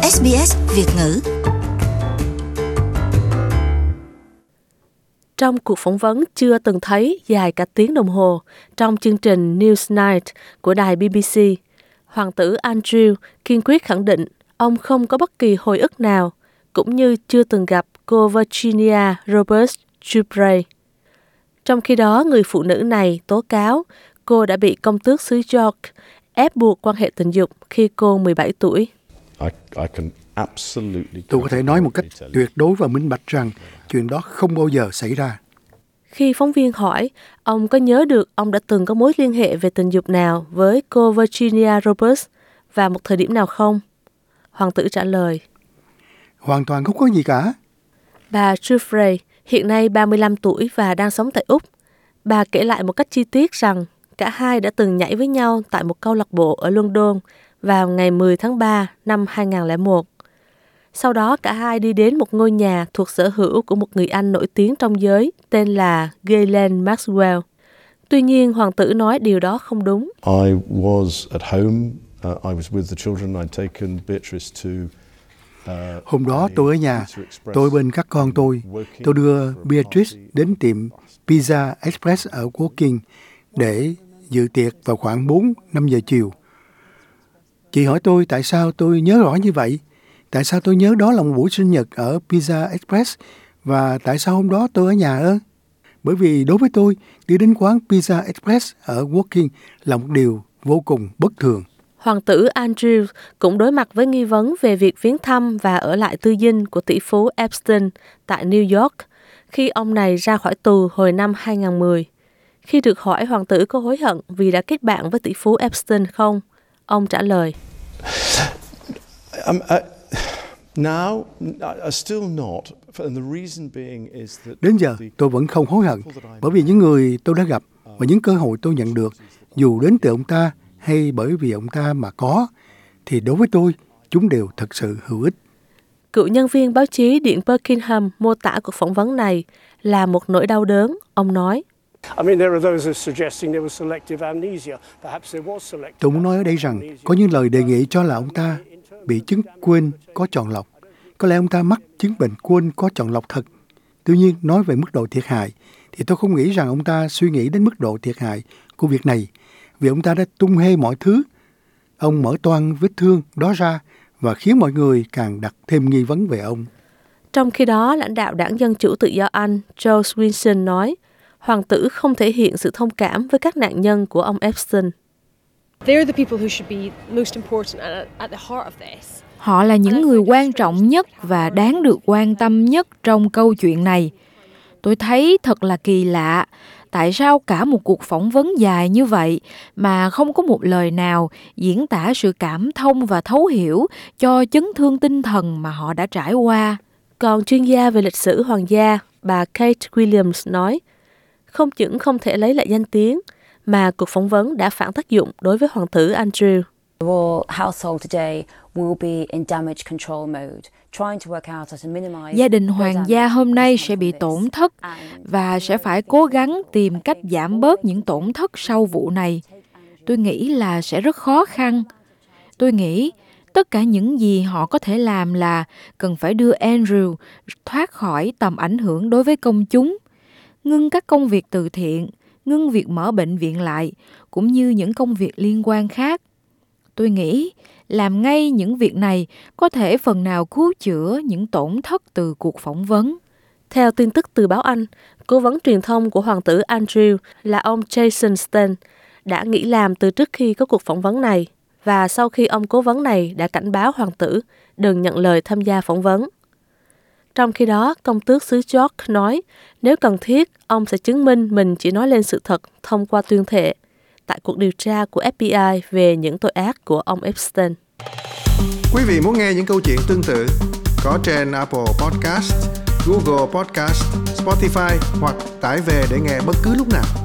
SBS Việt ngữ. Trong cuộc phỏng vấn chưa từng thấy dài cả tiếng đồng hồ trong chương trình Newsnight của đài BBC, hoàng tử Andrew kiên quyết khẳng định ông không có bất kỳ hồi ức nào, cũng như chưa từng gặp cô Virginia Roberts Giuffre. Trong khi đó, người phụ nữ này tố cáo cô đã bị công tước xứ York ép buộc quan hệ tình dục khi cô 17 tuổi. Tôi có thể nói một cách tuyệt đối và minh bạch rằng chuyện đó không bao giờ xảy ra. Khi phóng viên hỏi, ông có nhớ được ông đã từng có mối liên hệ về tình dục nào với cô Virginia Roberts và một thời điểm nào không? Hoàng tử trả lời: Hoàn toàn không có gì cả. Bà Giuffre hiện nay 35 tuổi và đang sống tại Úc. Bà kể lại một cách chi tiết rằng cả hai đã từng nhảy với nhau tại một câu lạc bộ ở London vào ngày 10 tháng 3 năm 2001. Sau đó cả hai đi đến một ngôi nhà thuộc sở hữu của một người Anh nổi tiếng trong giới tên là Ghislaine Maxwell. Tuy nhiên, hoàng tử nói điều đó không đúng. Hôm đó tôi ở nhà, tôi bên các con tôi đưa Beatrice đến tiệm Pizza Express ở Woking để dự tiệc vào khoảng 4-5 giờ chiều. Chị hỏi tôi tại sao tôi nhớ rõ như vậy, tại sao tôi nhớ đó là một buổi sinh nhật ở Pizza Express và tại sao hôm đó tôi ở nhà ư? Bởi vì đối với tôi, đi đến quán Pizza Express ở Woking là một điều vô cùng bất thường. Hoàng tử Andrew cũng đối mặt với nghi vấn về việc viếng thăm và ở lại tư dinh của tỷ phú Epstein tại New York khi ông này ra khỏi tù hồi năm 2010. Khi được hỏi hoàng tử có hối hận vì đã kết bạn với tỷ phú Epstein không, ông trả lời: Đến giờ tôi vẫn không hối hận, bởi vì những người tôi đã gặp và những cơ hội tôi nhận được, dù đến từ ông ta hay bởi vì ông ta mà có, thì đối với tôi, chúng đều thật sự hữu ích. Cựu nhân viên báo chí Điện Buckingham mô tả cuộc phỏng vấn này là một nỗi đau đớn. Ông nói: Tôi muốn nói ở đây rằng có những lời đề nghị cho là ông ta bị chứng quên có chọn lọc. Có lẽ ông ta mắc chứng bệnh quên có chọn lọc thật. Tuy nhiên, nói về mức độ thiệt hại, thì tôi không nghĩ rằng ông ta suy nghĩ đến mức độ thiệt hại của việc này, vì ông ta đã tung hê mọi thứ. Ông mở toang vết thương đó ra và khiến mọi người càng đặt thêm nghi vấn về ông. Trong khi đó, lãnh đạo đảng Dân Chủ Tự do Anh George Wilson nói, hoàng tử không thể hiện sự thông cảm với các nạn nhân của ông Epstein. Họ là những người quan trọng nhất và đáng được quan tâm nhất trong câu chuyện này. Tôi thấy thật là kỳ lạ, tại sao cả một cuộc phỏng vấn dài như vậy mà không có một lời nào diễn tả sự cảm thông và thấu hiểu cho chấn thương tinh thần mà họ đã trải qua. Còn chuyên gia về lịch sử hoàng gia, bà Kate Williams nói, không những không thể lấy lại danh tiếng, mà cuộc phỏng vấn đã phản tác dụng đối với hoàng tử Andrew. Gia đình hoàng gia hôm nay sẽ bị tổn thất và sẽ phải cố gắng tìm cách giảm bớt những tổn thất sau vụ này. Tôi nghĩ là sẽ rất khó khăn. Tôi nghĩ tất cả những gì họ có thể làm là cần phải đưa Andrew thoát khỏi tầm ảnh hưởng đối với công chúng, ngưng các công việc từ thiện, ngưng việc mở bệnh viện lại, cũng như những công việc liên quan khác. Tôi nghĩ làm ngay những việc này có thể phần nào cứu chữa những tổn thất từ cuộc phỏng vấn. Theo tin tức từ báo Anh, cố vấn truyền thông của hoàng tử Andrew là ông Jason Stein đã nghỉ làm từ trước khi có cuộc phỏng vấn này, và sau khi ông cố vấn này đã cảnh báo hoàng tử đừng nhận lời tham gia phỏng vấn. Trong khi đó, công tước xứ York nói nếu cần thiết, ông sẽ chứng minh mình chỉ nói lên sự thật thông qua tuyên thệ tại cuộc điều tra của FBI về những tội ác của ông Epstein. Quý vị muốn nghe những câu chuyện tương tự có trên Apple Podcast, Google Podcast, Spotify hoặc tải về để nghe bất cứ lúc nào.